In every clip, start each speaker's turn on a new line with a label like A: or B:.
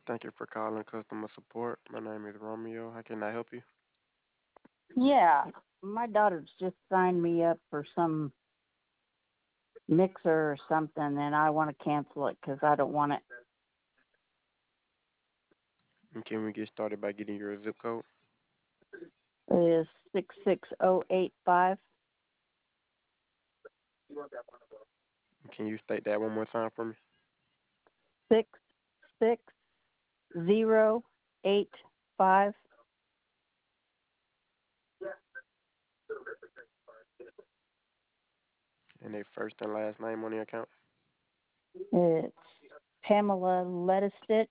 A: Thank you for calling customer support. My name is Romeo. How can I help you?
B: Yeah, my daughter's just signed me up for some mixer or something, and I want to cancel it because I don't want it.
A: And can we get started by getting your zip code?
B: It is 66085.
A: And can you state that one more time for me?
B: 66085.
A: And a first and last name on the account?
B: It's Pamela Lettuce.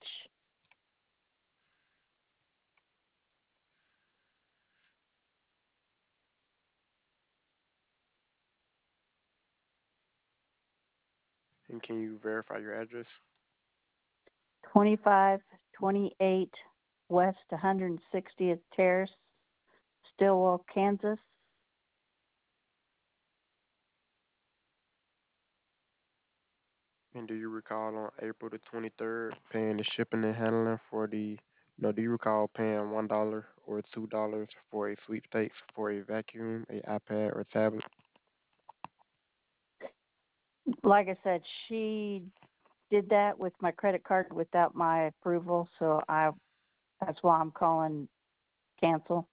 A: And can you verify your address?
B: 2528 West 160th Terrace, Stillwell, Kansas.
A: And do you recall on April the 23rd paying the shipping and handling for the, no, do you recall paying $1 or $2 for a sweepstakes for a vacuum, a iPad, or tablet?
B: Like I said, she did that with my credit card without my approval, so I that's why I'm calling cancel.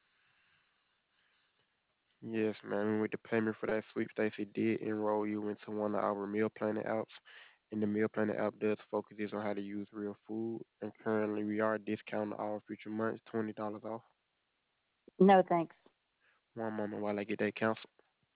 A: Yes, man. With the payment for that sweepstakes, it did enroll you into one of our meal planning apps. And the meal planning app does focus on how to use real food. And currently, we are discounting all future months, $20 off.
B: No thanks.
A: One moment while I get that canceled.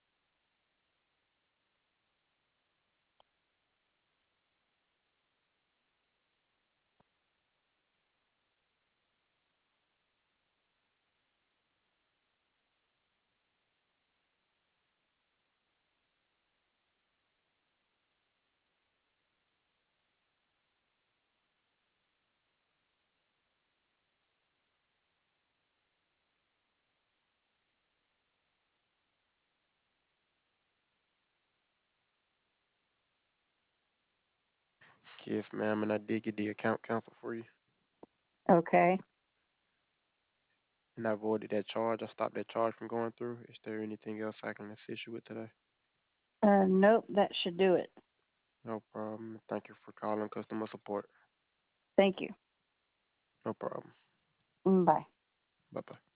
A: Yes, ma'am. And I did get the account canceled for you.
B: Okay.
A: And I avoided that charge. I stopped that charge from going through. Is there anything else I can assist you with today?
B: Nope, that should do it.
A: No problem. Thank you for calling customer support.
B: Thank you.
A: No problem.
B: Bye.
A: Bye bye.